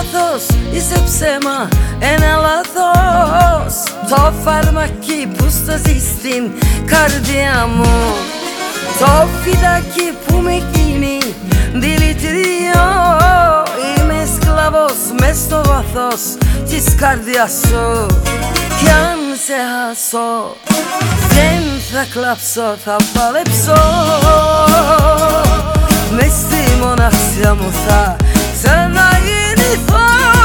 πάθος, είσαι ψέμα, ένα λάθος. Το φαρμακί που στάζει στην καρδιά μου, το φιδάκι που με κίνει δηλητήριο. Είμαι σκλαβός μες στο βάθος της καρδιάς σου. Κι αν σε χάσω δεν θα κλάψω, θα παλέψω. Μες στη μοναξιά μου θα ξαναγεννηθώ.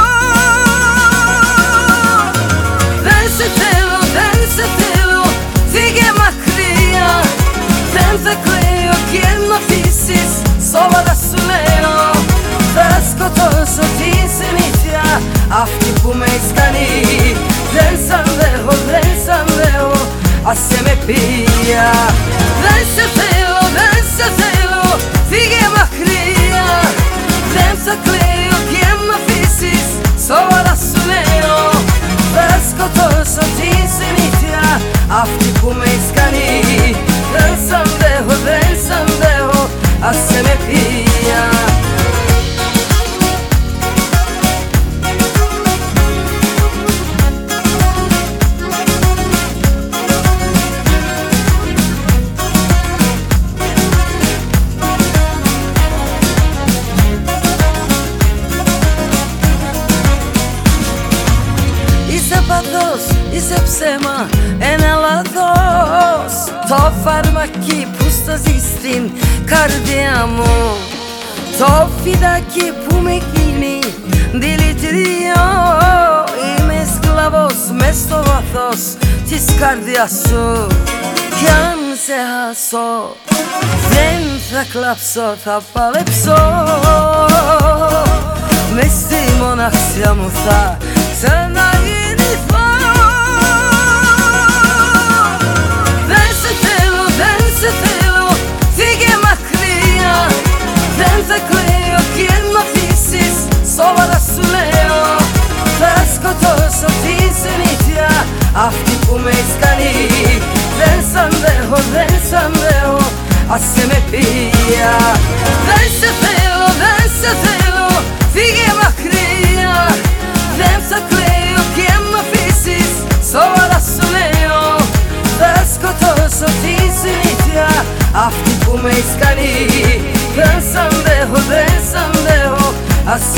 Δεν σε θέλω, δεν σε θέλω, φύγε μακριά. Δεν θα κλαίω κι αν μ' αφήσεις, σοβαρά σου λέω. Θα σκοτώσω τη συνήθεια αυτή που με έχεις κάνει. Δεν σ' αντέχω, δεν σ' αντέχω, άσε με πια. Δεν σε θέλω, δεν σε θέλω, φύγε μακριά. Δεν θα κλαίω κι αν μ' αφήσεις, σοβαρά σου λέω. Θα σκοτώσω τη συνήθεια αυτή που με έχεις κάνει. Δεν σ' αντέχω, δεν σ' αντέχω, άσε με πια. Είσαι πάθος, είσαι ψέμα, ένα λάθος. Το φαρμακί που στάζει στην καρδιά μου, το φιδάκι που με κίνει δηλητήριο. Είμαι σκλαβός μες στο βάθος της καρδιάς σου. Κι αν σε χάσω δεν θα κλάψω, θα παλέψω. Μες στη μοναξιά μου θα ξαναγεννηθώ. Δεν σε θέλω, δεν σε θέλω, φύγε μακριά. Δεν θα κλαίω κι αν μ' αφήσεις, σοβαρά σου λέω. Θα σκοτώσω τη συνήθεια αυτή που με έχεις κάνει. Δεν σ' αντέχω, δεν σ' αντέχω, άσε με πια. Δεν σε θέλω, δεν σε θέλω, φύγε μακριά. Δεν θα κλαίω κι αν μ' αφήσεις, σοβαρά σου λέω. Θα σκοτώσω τη συνήθεια αυτή που με έχεις κάνει. Δεν σ' αντέχω, δεν σ' αντέχω, άσε